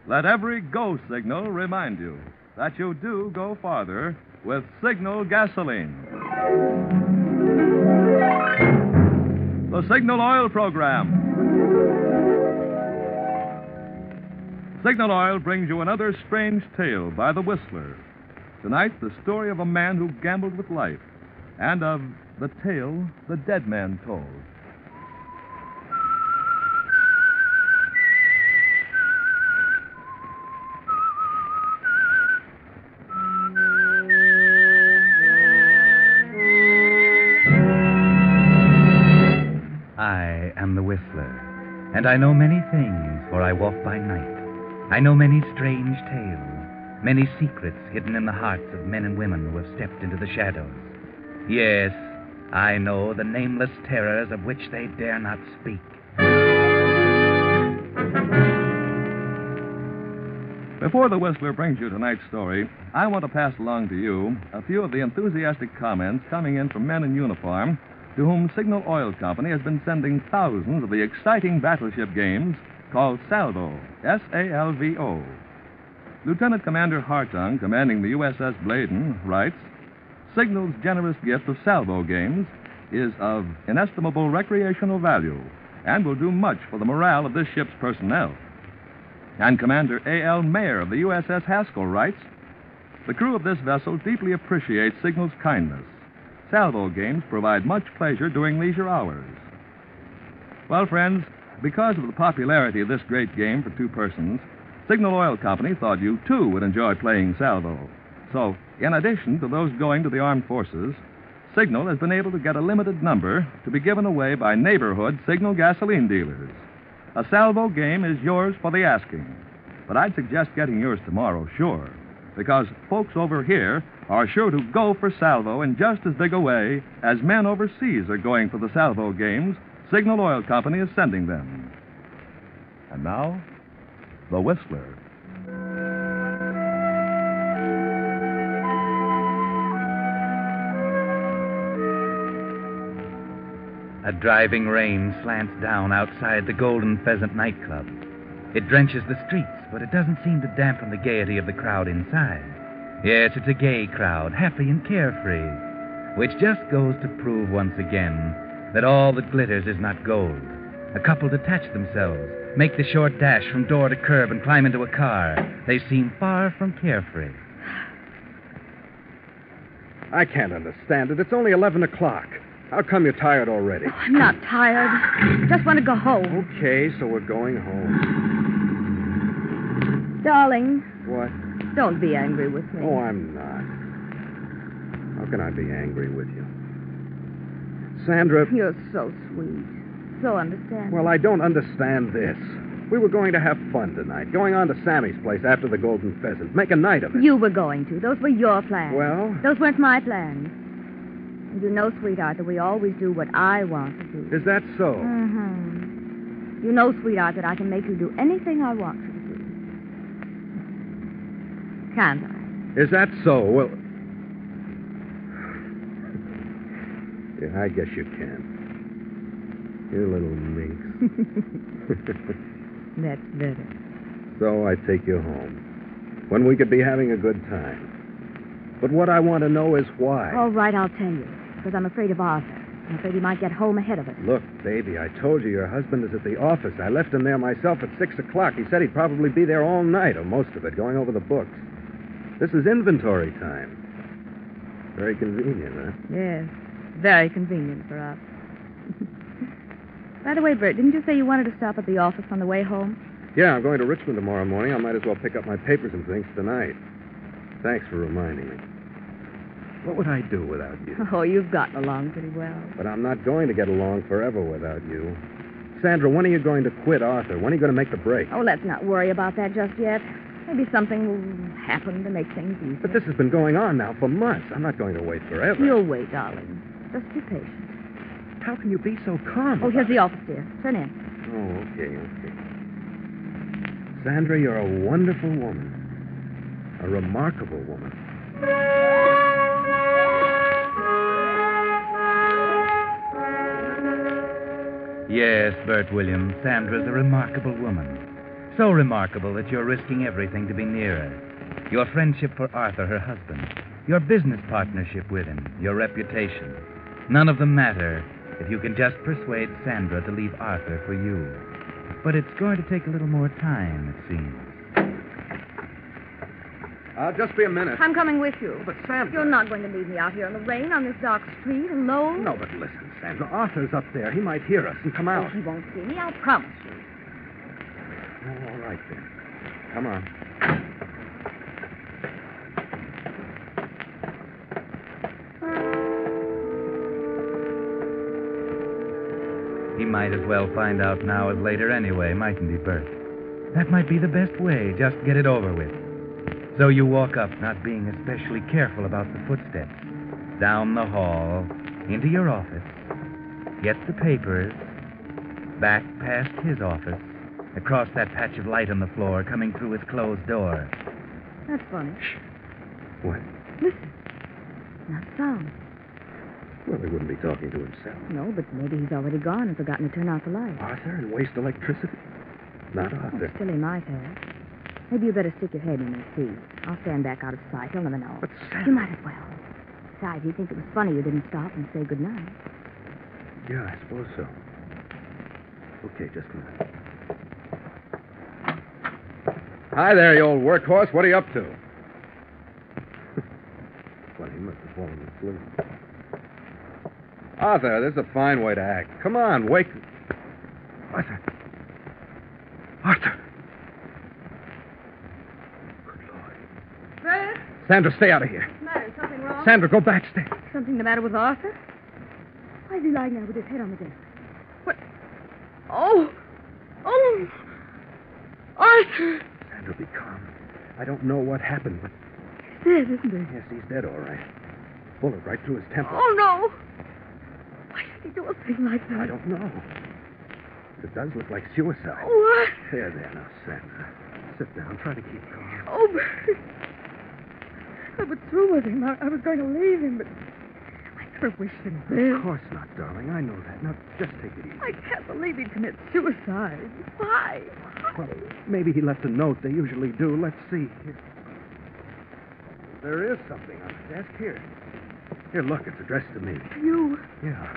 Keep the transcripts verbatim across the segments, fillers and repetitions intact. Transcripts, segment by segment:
Let every go signal remind you that you do go farther with Signal gasoline. The Signal Oil Program. Signal Oil brings you another strange tale by the Whistler. Tonight, the story of a man who gambled with life and of the tale the dead man told. I am the Whistler, and I know many things, for I walk by night. I know many strange tales, many secrets hidden in the hearts of men and women who have stepped into the shadows. Yes, I know the nameless terrors of which they dare not speak. Before the Whistler brings you tonight's story, I want to pass along to you a few of the enthusiastic comments coming in from men in uniform to whom Signal Oil Company has been sending thousands of the exciting battleship games called Salvo, S A L V O. Lieutenant Commander Hartung, commanding the U S S Bladen, writes, Signal's generous gift of Salvo games is of inestimable recreational value and will do much for the morale of this ship's personnel. And Commander A L Mayer of the U S S Haskell writes, the crew of this vessel deeply appreciates Signal's kindness. Salvo games provide much pleasure during leisure hours. Well, friends, because of the popularity of this great game for two persons, Signal Oil Company thought you, too, would enjoy playing Salvo. So, in addition to those going to the armed forces, Signal has been able to get a limited number to be given away by neighborhood Signal gasoline dealers. A Salvo game is yours for the asking. But I'd suggest getting yours tomorrow, sure, because folks over here are sure to go for Salvo in just as big a way as men overseas are going for the Salvo games Signal Oil Company is sending them. And now, The Whistler. A driving rain slants down outside the Golden Pheasant nightclub. It drenches the streets, but it doesn't seem to dampen the gaiety of the crowd inside. Yes, it's a gay crowd, happy and carefree, which just goes to prove once again that all that glitters is not gold. A couple detach themselves, make the short dash from door to curb, and climb into a car. They seem far from carefree. I can't understand it. It's only eleven o'clock. How come you're tired already? Oh, I'm not tired. Just want to go home. Okay, so we're going home. Darling. What? Don't be angry with me. Oh, I'm not. How can I be angry with you? Sandra... You're so sweet. So understanding. Well, I don't understand this. We were going to have fun tonight, going on to Sammy's place after the Golden Pheasant, make a night of it. You were going to. Those were your plans. Well? Those weren't my plans. And you know, sweetheart, that we always do what I want to do. Is that so? Mm-hmm. You know, sweetheart, that I can make you do anything I want you to do. Can't I? Is that so? Well... yeah, I guess you can. You little minx. That's better. So I take you home. When we could be having a good time. But what I want to know is why. All right, I'll tell you. Because I'm afraid of Arthur. I'm afraid he might get home ahead of us. Look, baby, I told you your husband is at the office. I left him there myself at six o'clock. He said he'd probably be there all night, or most of it, going over the books. This is inventory time. Very convenient, huh? Yes, very convenient for us. By the way, Bert, didn't you say you wanted to stop at the office on the way home? Yeah, I'm going to Richmond tomorrow morning. I might as well pick up my papers and things tonight. Thanks for reminding me. What would I do without you? Oh, you've gotten along pretty well. But I'm not going to get along forever without you. Sandra, when are you going to quit Arthur? When are you going to make the break? Oh, let's not worry about that just yet. Maybe something will happen to make things easier. But this has been going on now for months. I'm not going to wait forever. You'll wait, darling. Just be patient. How can you be so calm? Oh, here's about the office, dear. Turn in. Oh, okay, okay. Sandra, you're a wonderful woman. A remarkable woman. Yes, Bert Williams, Sandra's a remarkable woman. So remarkable that you're risking everything to be near her. Your friendship for Arthur, her husband. Your business partnership with him. Your reputation. None of them matter if you can just persuade Sandra to leave Arthur for you. But it's going to take a little more time, it seems. I'll just be a minute. I'm coming with you. But, Sandra... You're not going to leave me out here in the rain on this dark street alone? No, but listen, Sandra. Arthur's up there. He might hear us and come Oh, out. he won't see me, I'll promise you. Oh, all right, then. Come on. He might as well find out now as later anyway, mightn't he, Bert? That might be the best way, just get it over with. So you walk up, not being especially careful about the footsteps. Down the hall, into your office. Get the papers. Back past his office. Across that patch of light on the floor, coming through his closed door. That's funny. What? Listen. Not a sound. Well, he wouldn't be talking to himself. No, but maybe he's already gone and forgotten to turn out the light. Arthur and waste electricity? Not Arthur. Oh, still, he might have. Maybe you better stick your head in and see. I'll stand back out of sight. He'll never know. But, Sam... You might as well. Besides, he'd think it was funny you didn't stop and say goodnight. Yeah, I suppose so. Okay, just a minute. Hi there, you old workhorse. What are you up to? Well, he must have fallen asleep. Arthur, this is a fine way to act. Come on, wake... Arthur. Arthur. Good Lord. Bert? Sandra, stay out of here. What's the matter? Something wrong? Sandra, go backstage. Something the matter with Arthur? Why is he lying there with his head on the desk? What? Oh! Oh! Arthur! Sandra, be calm. I don't know what happened, but... He's dead, isn't he? Yes, he's dead, all right. Bullet right through his temple. Oh, no! Why did he do a thing like that? I don't know. It does look like suicide. What? There, there, now, Sandra. Sit down. Try to keep calm. Oh, Bert. I was through with him. I, I was going to leave him, but I never wished him dead. Of course not, darling. I know that. Now, just take it easy. I can't believe he'd commit suicide. Why? Well, maybe he left a note. They usually do. Let's see. Here. There is something on the desk. Here. Here, look. It's addressed to me. You? Yeah.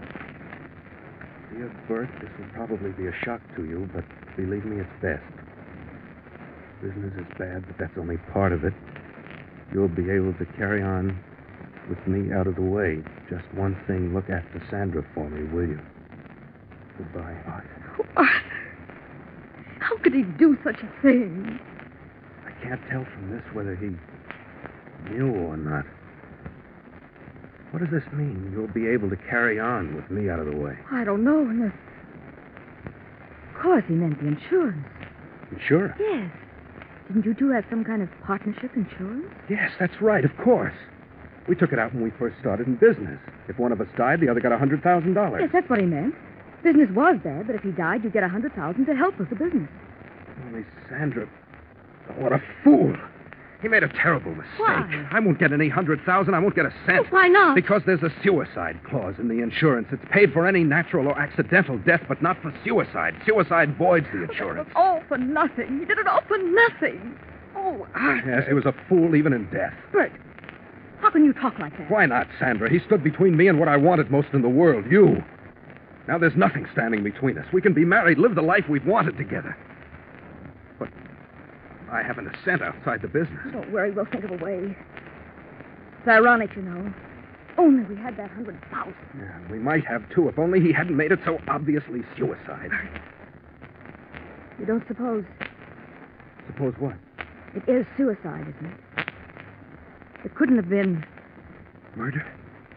Dear Bert, this will probably be a shock to you, but believe me, it's best. Business is bad, but that's only part of it. You'll be able to carry on with me out of the way. Just one thing. Look after Sandra for me, will you? Goodbye, Arthur. Oh, Arthur. How could he do such a thing? I can't tell from this whether he knew or not. What does this mean? You'll be able to carry on with me out of the way. I don't know unless... Of course, he meant the insurance. Insurance? Yes. Didn't you two have some kind of partnership insurance? Yes, that's right, of course. We took it out when we first started in business. If one of us died, the other got one hundred thousand dollars. Yes, that's what he meant. Business was bad, but if he died, you'd get one hundred thousand dollars to help with the business. Only Sandra... Oh, what a fool. He made a terrible mistake. Why? I won't get any hundred thousand. I won't get a cent. Oh, why not? Because there's a suicide clause in the insurance. It's paid for any natural or accidental death, but not for suicide. Suicide voids the insurance. It was all for nothing. He did it all for nothing. Oh, Arthur. Yes, he was a fool even in death. Bert, how can you talk like that? Why not, Sandra? He stood between me and what I wanted most in the world, you. Now there's nothing standing between us. We can be married, live the life we've wanted together. But I haven't a cent outside the business. Don't worry, we'll think of a way. It's ironic, you know. Only we had that hundred thousand. Yeah, we might have, too, if only he hadn't made it so obviously suicide. You don't suppose Suppose what? it is suicide, isn't it? It couldn't have been... Murder?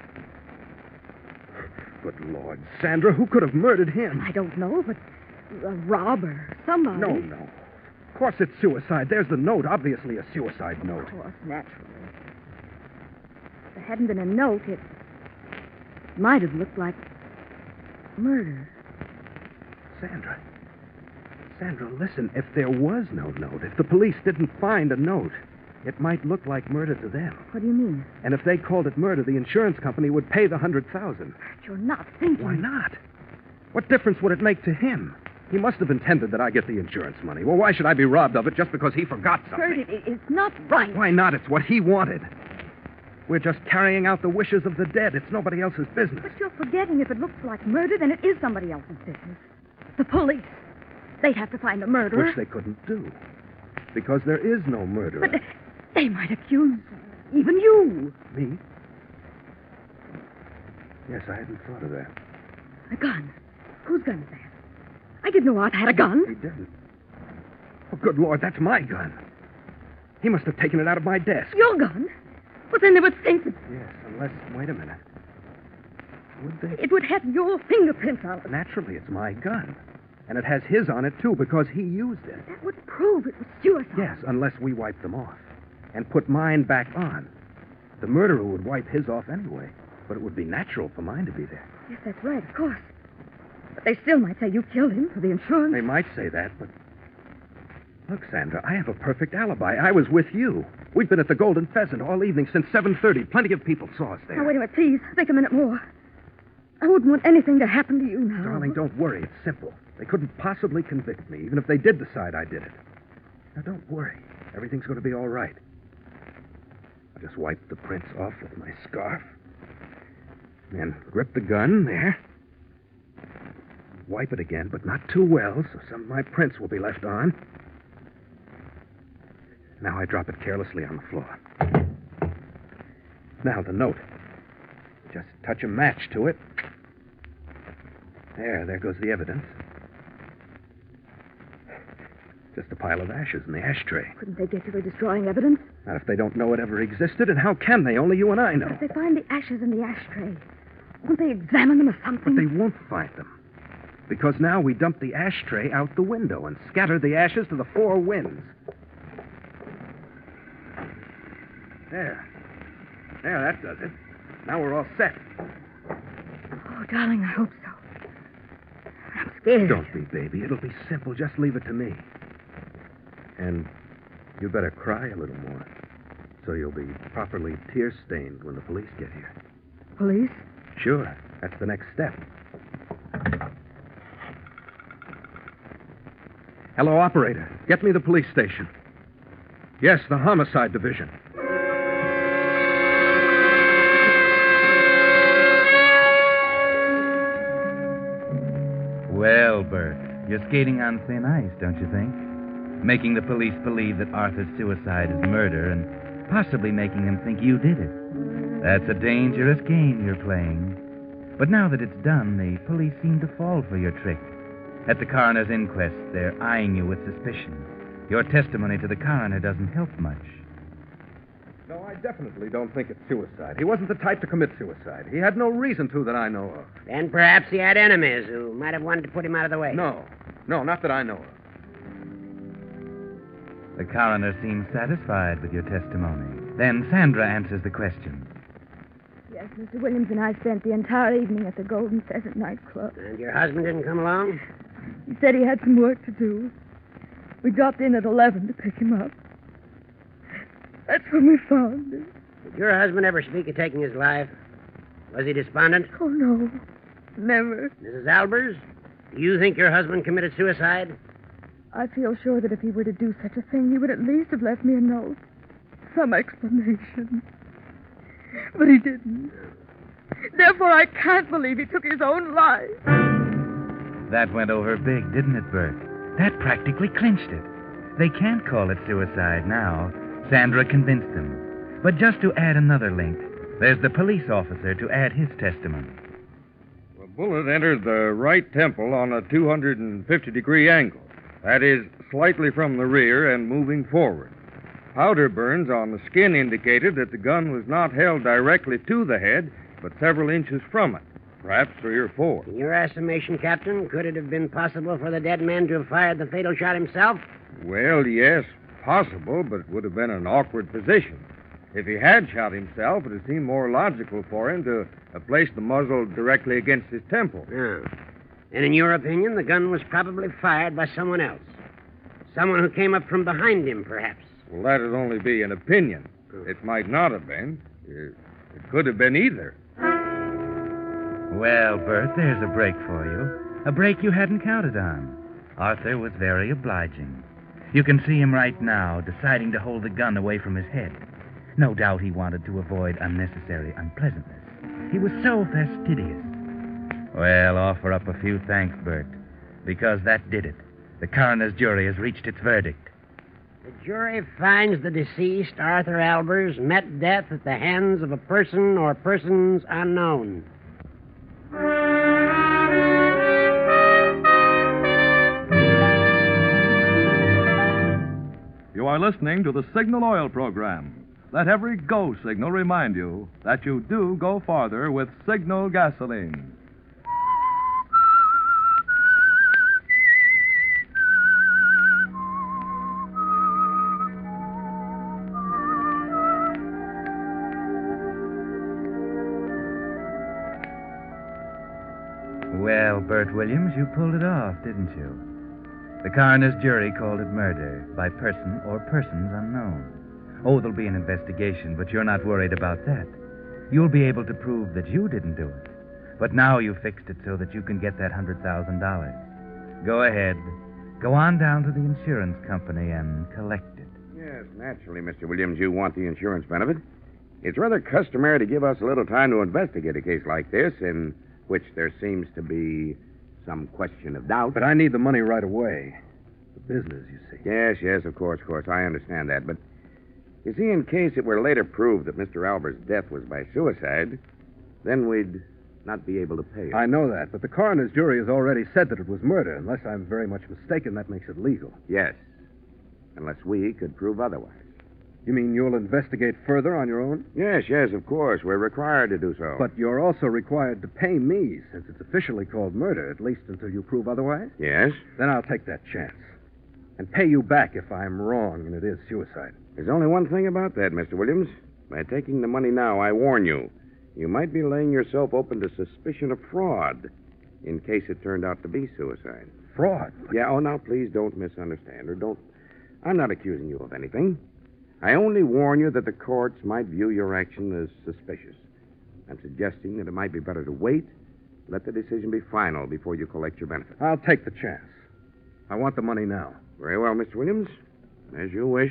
Good Lord, Sandra, who could have murdered him? I don't know, but a robber, somebody. No, no. Of course it's suicide. There's the note, obviously a suicide note. Of course, naturally. If there hadn't been a note, it might have looked like murder. Sandra. Sandra, listen. If there was no note, if the police didn't find a note, it might look like murder to them. What do you mean? And if they called it murder, the insurance company would pay the hundred thousand. You're not thinking. Why not? What difference would it make to him? He must have intended that I get the insurance money. Well, why should I be robbed of it just because he forgot Bert, something? it, it's not right. Why not? It's what he wanted. We're just carrying out the wishes of the dead. It's nobody else's business. But you're forgetting if it looks like murder, then it is somebody else's business. The police. They'd have to find the murderer. Which they couldn't do. Because there is no murderer. But they might accuse even you. Me? Yes, I hadn't thought of that. A gun. Whose gun is that? I didn't know Art had a gun. He didn't. Oh, good Lord, that's my gun. He must have taken it out of my desk. Your gun? But then they would think that Yes, unless... Wait a minute. Would they? it would have your fingerprints on it. Naturally, it's my gun. And it has his on it, too, because he used it. That would prove it was suicide. Yes, unless we wipe them off. And put mine back on. The murderer would wipe his off anyway. But it would be natural for mine to be there. Yes, that's right, of course. But they still might say you killed him for the insurance. They might say that, but... Look, Sandra, I have a perfect alibi. I was with you. We've been at the Golden Pheasant all evening since seven thirty. Plenty of people saw us there. Now, wait a minute, please. Think a minute more. I wouldn't want anything to happen to you now. Darling, don't worry. It's simple. They couldn't possibly convict me, even if they did decide I did it. Now, don't worry. Everything's going to be all right. I'll just wipe the prints off with my scarf. And grip the gun there. Wipe it again, but not too well, so some of my prints will be left on. Now I drop it carelessly on the floor. Now the note. Just touch a match to it. There, there goes the evidence. Just a pile of ashes in the ashtray. Couldn't they get you for destroying evidence? Not if they don't know it ever existed, and how can they? Only you and I know. But if they find the ashes in the ashtray, won't they examine them or something? But they won't find them. Because now we dump the ashtray out the window and scatter the ashes to the four winds. There. There, that does it. Now we're all set. Oh, darling, I hope so. I'm scared. Don't be, baby. It'll be simple. Just leave it to me. And you better cry a little more, so you'll be properly tear-stained when the police get here. Police? Sure. That's the next step. Hello, operator. Get me the police station. Yes, the homicide division. Well, Bert, you're skating on thin ice, don't you think? Making the police believe that Arthur's suicide is murder and possibly making them think you did it. That's a dangerous game you're playing. But now that it's done, the police seem to fall for your trick. At the coroner's inquest, they're eyeing you with suspicion. Your testimony to the coroner doesn't help much. No, I definitely don't think it's suicide. He wasn't the type to commit suicide. He had no reason to that I know of. Then perhaps he had enemies who might have wanted to put him out of the way. No. No, not that I know of. The coroner seems satisfied with your testimony. Then Sandra answers the question. Yes, Mister Williams and I spent the entire evening at the Golden Pheasant nightclub. And your husband didn't come along? He said he had some work to do. We dropped in at eleven to pick him up. That's when we found him. Did your husband ever speak of taking his life? Was he despondent? Oh, no. Never. Missus Albers, do you think your husband committed suicide? I feel sure that if he were to do such a thing, he would at least have left me a note. Some explanation. But he didn't. Therefore, I can't believe he took his own life. That went over big, didn't it, Bert? That practically clinched it. They can't call it suicide now. Sandra convinced them. But just to add another link, there's the police officer to add his testimony. The bullet entered the right temple on a two hundred fifty degree angle. That is, slightly from the rear and moving forward. Powder burns on the skin indicated that the gun was not held directly to the head, but several inches from it, perhaps three or four. In your estimation, Captain, could it have been possible for the dead man to have fired the fatal shot himself? Well, yes, possible, but it would have been an awkward position. If he had shot himself, it would seem more logical for him to have placed the muzzle directly against his temple. Yeah. And in your opinion, the gun was probably fired by someone else. Someone who came up from behind him, perhaps. Well, that'd only be an opinion. It might not have been. It, it could have been either. Well, Bert, there's a break for you. A break you hadn't counted on. Arthur was very obliging. You can see him right now, deciding to hold the gun away from his head. No doubt he wanted to avoid unnecessary unpleasantness. He was so fastidious. Well, offer up a few thanks, Bert, because that did it. The coroner's jury has reached its verdict. The jury finds the deceased, Arthur Albers, met death at the hands of a person or persons unknown. You are listening to the Signal Oil program. Let every go signal remind you that you do go farther with Signal gasoline. Well, Bert Williams, you pulled it off, didn't you? The coroner's jury called it murder by person or persons unknown. Oh, there'll be an investigation, but you're not worried about that. You'll be able to prove that you didn't do it. But now you've fixed it so that you can get that one hundred thousand dollars. Go ahead. Go on down to the insurance company and collect it. Yes, naturally, Mister Williams, you want the insurance benefit. It's rather customary to give us a little time to investigate a case like this, in which there seems to be some question of doubt. But I need the money right away. The business, you see. Yes, yes, of course, of course. I understand that. But, you see, in case it were later proved that Mister Albers' death was by suicide, then we'd not be able to pay it. I know that, but the coroner's jury has already said that it was murder. Unless I'm very much mistaken, that makes it legal. Yes, unless we could prove otherwise. You mean you'll investigate further on your own? Yes, yes, of course. We're required to do so. But you're also required to pay me, since it's officially called murder, at least until you prove otherwise. Yes? Then I'll take that chance. And pay you back if I'm wrong and it is suicide. There's only one thing about that, Mister Williams. By taking the money now, I warn you, you might be laying yourself open to suspicion of fraud in case it turned out to be suicide. Fraud? Yeah, oh, now, please don't misunderstand, or don't... I'm not accusing you of anything. I only warn you that the courts might view your action as suspicious. I'm suggesting that it might be better to wait, let the decision be final before you collect your benefit. I'll take the chance. I want the money now. Very well, Mister Williams. As you wish.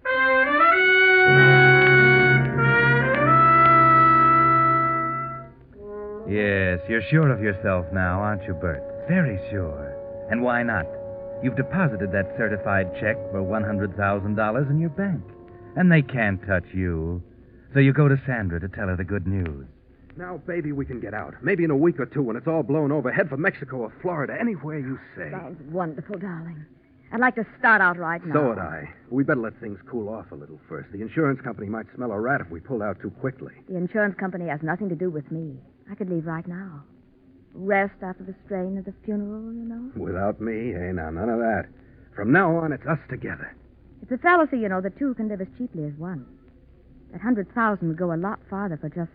Yes, you're sure of yourself now, aren't you, Bert? Very sure. And why not? You've deposited that certified check for one hundred thousand dollars in your bank. And they can't touch you. So you go to Sandra to tell her the good news. Now, baby, we can get out. Maybe in a week or two when it's all blown over. Head for Mexico or Florida, anywhere you say. Sounds wonderful, darling. I'd like to start out right now. So would I. We better let things cool off a little first. The insurance company might smell a rat if we pulled out too quickly. The insurance company has nothing to do with me. I could leave right now. Rest after the strain of the funeral, you know. Without me? Hey, now, none of that. From now on, it's us together. It's a fallacy, you know, that two can live as cheaply as one. That hundred thousand would go a lot farther for just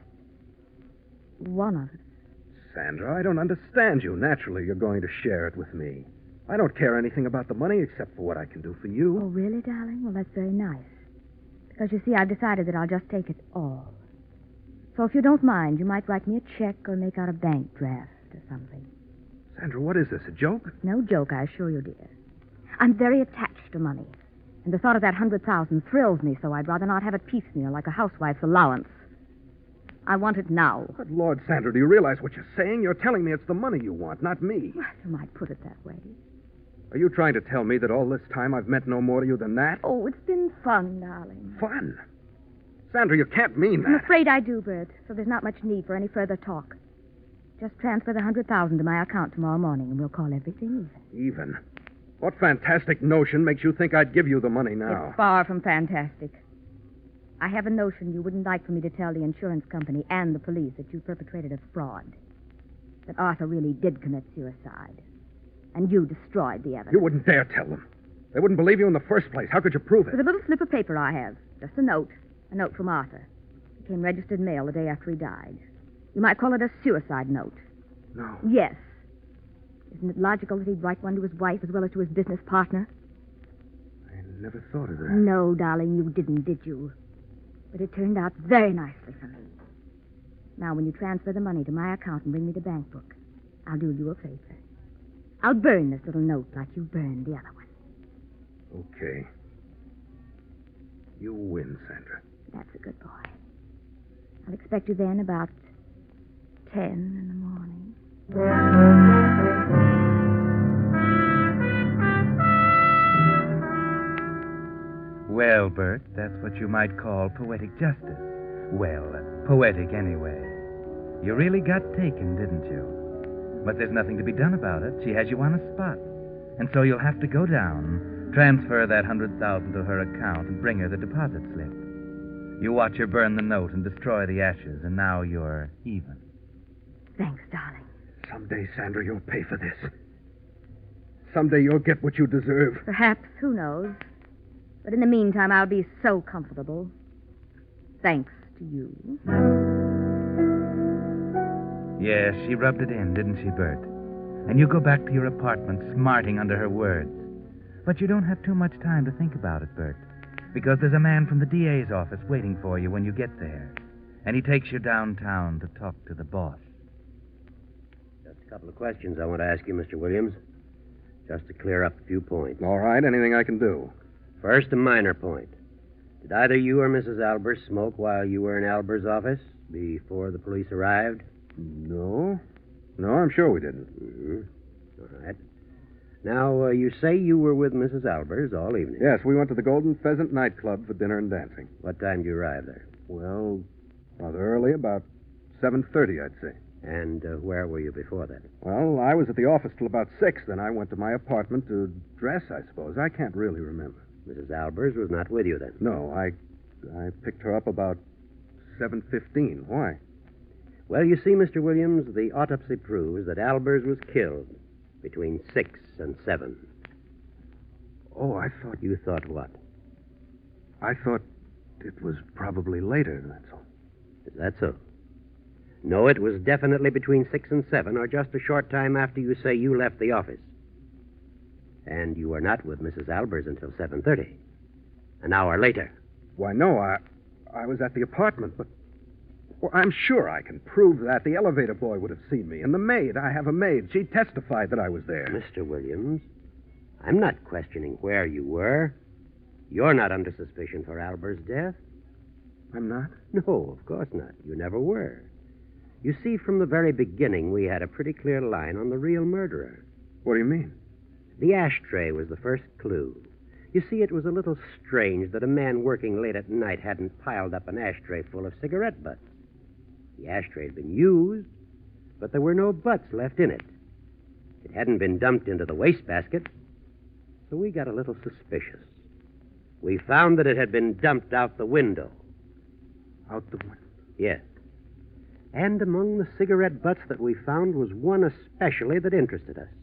one of us. Sandra, I don't understand you. Naturally, you're going to share it with me. I don't care anything about the money except for what I can do for you. Oh, really, darling? Well, that's very nice. Because, you see, I've decided that I'll just take it all. So if you don't mind, you might write me a check or make out a bank draft or something. Sandra, what is this, a joke? No joke, I assure you, dear. I'm very attached to money. And the thought of that hundred thousand thrills me, so I'd rather not have it piecemeal like a housewife's allowance. I want it now. Good Lord, Sandra, do you realize what you're saying? You're telling me it's the money you want, not me. Well, you might put it that way. Are you trying to tell me that all this time I've meant no more to you than that? Oh, it's been fun, darling. Fun? Sandra, you can't mean that. I'm afraid I do, Bert, so there's not much need for any further talk. Just transfer the hundred thousand to my account tomorrow morning, and we'll call everything even. Even? What fantastic notion makes you think I'd give you the money now? It's far from fantastic. I have a notion you wouldn't like for me to tell the insurance company and the police that you perpetrated a fraud. That Arthur really did commit suicide. And you destroyed the evidence. You wouldn't dare tell them. They wouldn't believe you in the first place. How could you prove it? With a little slip of paper I have. Just a note. A note from Arthur. It came registered mail the day after he died. You might call it a suicide note. No. Yes. Isn't it logical that he'd write one to his wife as well as to his business partner? I never thought of that. No, darling, you didn't, did you? But it turned out very nicely for me. Now, when you transfer the money to my account and bring me the bank book, I'll do you a favor. I'll burn this little note like you burned the other one. Okay. You win, Sandra. That's a good boy. I'll expect you then about ten in the morning. Well, Bert, that's what you might call poetic justice. Well, poetic anyway. You really got taken, didn't you? But there's nothing to be done about it. She has you on a spot. And so you'll have to go down, transfer that hundred thousand to her account, and bring her the deposit slip. You watch her burn the note and destroy the ashes, and now you're even. Thanks, darling. Someday, Sandra, you'll pay for this. Someday you'll get what you deserve. Perhaps, who knows? But in the meantime, I'll be so comfortable. Thanks to you. Yes, she rubbed it in, didn't she, Bert? And you go back to your apartment smarting under her words. But you don't have too much time to think about it, Bert, because there's a man from the D A's office waiting for you when you get there. And he takes you downtown to talk to the boss. Just a couple of questions I want to ask you, Mister Williams, just to clear up a few points. All right, anything I can do. First, a minor point. Did either you or Missus Albers smoke while you were in Albers' office before the police arrived? No. No, I'm sure we didn't. Mm-hmm. All right. Now, uh, you say you were with Missus Albers all evening. Yes, we went to the Golden Pheasant nightclub for dinner and dancing. What time did you arrive there? Well, rather early, about seven thirty, I'd say. And uh, where were you before that? Well, I was at the office till about six. Then I went to my apartment to dress, I suppose. I can't really remember. Missus Albers was not with you then? No, I I picked her up about seven fifteen. Why? Well, you see, Mister Williams, the autopsy proves that Albers was killed between six and seven. Oh, I thought... You thought what? I thought it was probably later, that's all. Is that so? No, it was definitely between six and seven, or just a short time after you say you left the office. And you were not with Missus Albers until seven thirty. An hour later. Why, no, I I was at the apartment, but... Well, I'm sure I can prove that. The elevator boy would have seen me. And the maid, I have a maid. She testified that I was there. Mister Williams, I'm not questioning where you were. You're not under suspicion for Albers' death. I'm not? No, of course not. You never were. You see, from the very beginning, we had a pretty clear line on the real murderer. What do you mean? The ashtray was the first clue. You see, it was a little strange that a man working late at night hadn't piled up an ashtray full of cigarette butts. The ashtray had been used, but there were no butts left in it. It hadn't been dumped into the wastebasket, so we got a little suspicious. We found that it had been dumped out the window. Out the window? Yes. And among the cigarette butts that we found was one especially that interested us.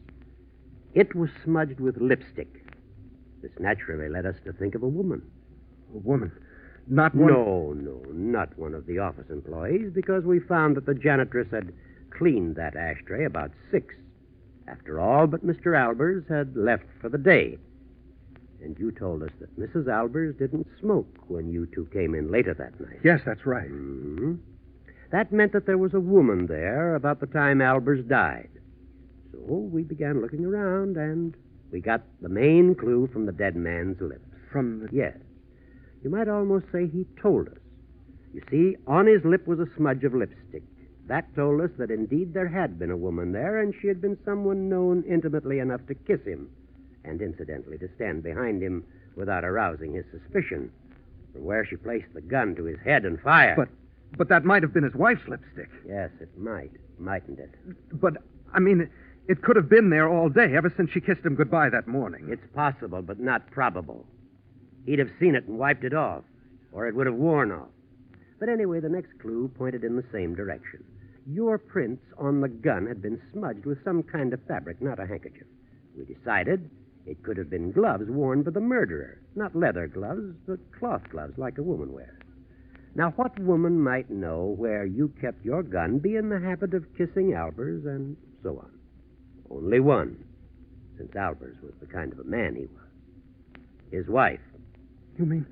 It was smudged with lipstick. This naturally led us to think of a woman. A woman? Not one... No, no, not one of the office employees, because we found that the janitress had cleaned that ashtray about six. After all but Mister Albers had left for the day. And you told us that Missus Albers didn't smoke when you two came in later that night. Yes, that's right. Mm-hmm. That meant that there was a woman there about the time Albers died. So we began looking around, and we got the main clue from the dead man's lips. From the... Yes. You might almost say he told us. You see, on his lip was a smudge of lipstick. That told us that indeed there had been a woman there, and she had been someone known intimately enough to kiss him, and incidentally to stand behind him without arousing his suspicion, from where she placed the gun to his head and fired. But, but that might have been his wife's lipstick. Yes, it might, mightn't it? But, I mean, it could have been there all day, ever since she kissed him goodbye that morning. It's possible, but not probable. He'd have seen it and wiped it off, or it would have worn off. But anyway, the next clue pointed in the same direction. Your prints on the gun had been smudged with some kind of fabric, not a handkerchief. We decided it could have been gloves worn by the murderer. Not leather gloves, but cloth gloves like a woman wears. Now, what woman might know where you kept your gun, be in the habit of kissing Albers, and so on? Only one, since Albers was the kind of a man he was. His wife. You mean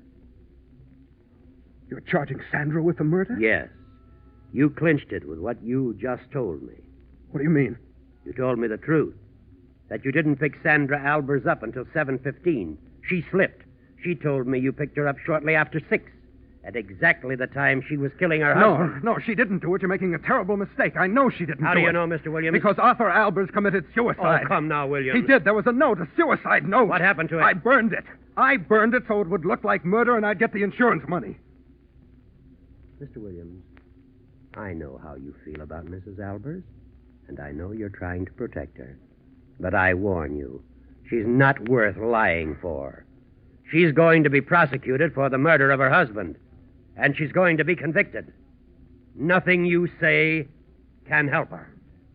you're charging Sandra with the murder? Yes. You clinched it with what you just told me. What do you mean? You told me the truth. that you didn't pick Sandra Albers up until seven fifteen. She slipped. She told me you picked her up shortly after six, at exactly the time she was killing her No, husband. no, she didn't do it. You're making a terrible mistake. I know she didn't How do do it. you know, Mister Williams? Because Arthur Albers committed suicide. Oh, come now, Williams. He did. There was a note, a suicide note. What happened to it? I burned it. I burned it so it would look like murder and I'd get the insurance money. Mister Williams, I know how you feel about Missus Albers, and I know you're trying to protect her. But I warn you, she's not worth lying for. She's going to be prosecuted for the murder of her husband, and she's going to be convicted. Nothing you say can help her.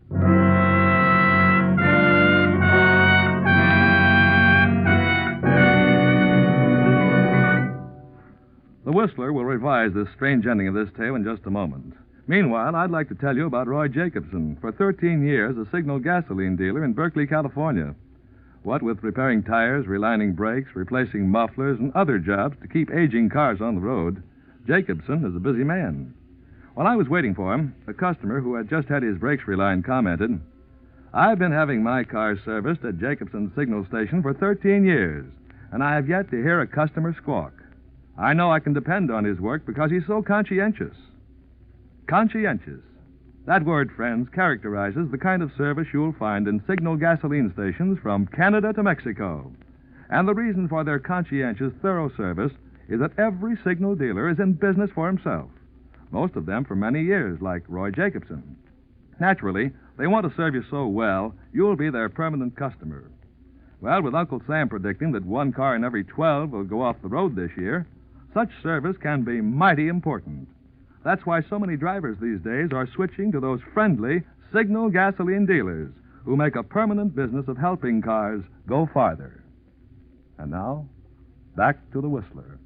The Whistler will revise this strange ending of this tale in just a moment. Meanwhile, I'd like to tell you about Roy Jacobson, for thirteen years a Signal gasoline dealer in Berkeley, California. What with repairing tires, relining brakes, replacing mufflers, and other jobs to keep aging cars on the road, Jacobson is a busy man. While I was waiting for him, a customer who had just had his brakes relined commented, "I've been having my car serviced at Jacobson's Signal station for thirteen years, and I have yet to hear a customer squawk. I know I can depend on his work because he's so conscientious." Conscientious. That word, friends, characterizes the kind of service you'll find in Signal gasoline stations from Canada to Mexico. And the reason for their conscientious, thorough service is that every Signal dealer is in business for himself. Most of them for many years, like Roy Jacobson. Naturally, they want to serve you so well, you'll be their permanent customer. Well, with Uncle Sam predicting that one car in every twelve will go off the road this year, such service can be mighty important. That's why so many drivers these days are switching to those friendly Signal gasoline dealers who make a permanent business of helping cars go farther. And now, back to the Whistler.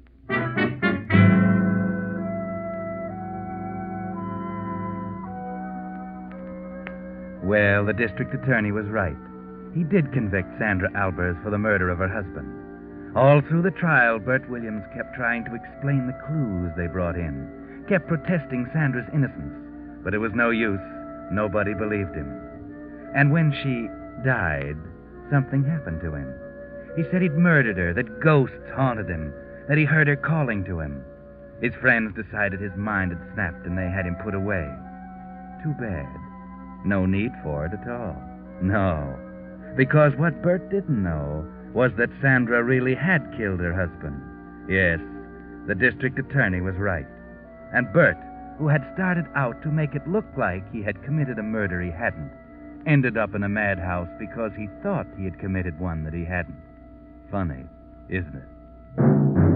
Well, the district attorney was right. He did convict Sandra Albers for the murder of her husband. All through the trial, Bert Williams kept trying to explain the clues they brought in, kept protesting Sandra's innocence, but it was no use. Nobody believed him. And when she died, something happened to him. He said he'd murdered her, that ghosts haunted him, that he heard her calling to him. His friends decided his mind had snapped and they had him put away. Too bad. No need for it at all. No. Because what Bert didn't know was that Sandra really had killed her husband. Yes, the district attorney was right. And Bert, who had started out to make it look like he had committed a murder he hadn't, ended up in a madhouse because he thought he had committed one that he hadn't. Funny, isn't it?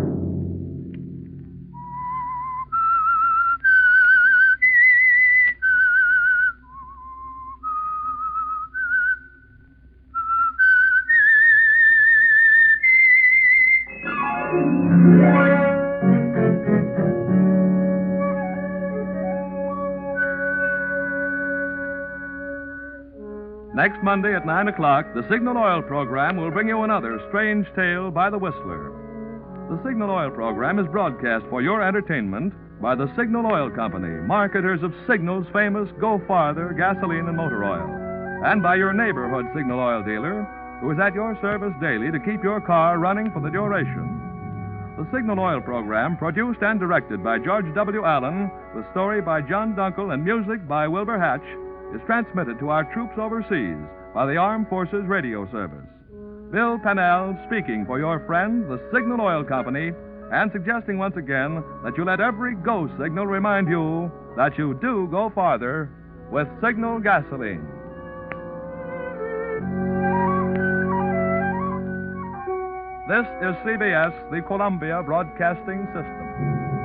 Next Monday at nine o'clock, the Signal Oil program will bring you another strange tale by the Whistler. The Signal Oil program is broadcast for your entertainment by the Signal Oil Company, marketers of Signal's famous Go Farther gasoline and motor oil, and by your neighborhood Signal Oil dealer, who is at your service daily to keep your car running for the duration. The Signal Oil program, produced and directed by George W. Allen, with story by John Dunkel and music by Wilbur Hatch, is transmitted to our troops overseas by the Armed Forces Radio Service. Bill Pennell speaking for your friend, the Signal Oil Company, and suggesting once again that you let every go signal remind you that you do go farther with Signal gasoline. This is C B S, the Columbia Broadcasting System.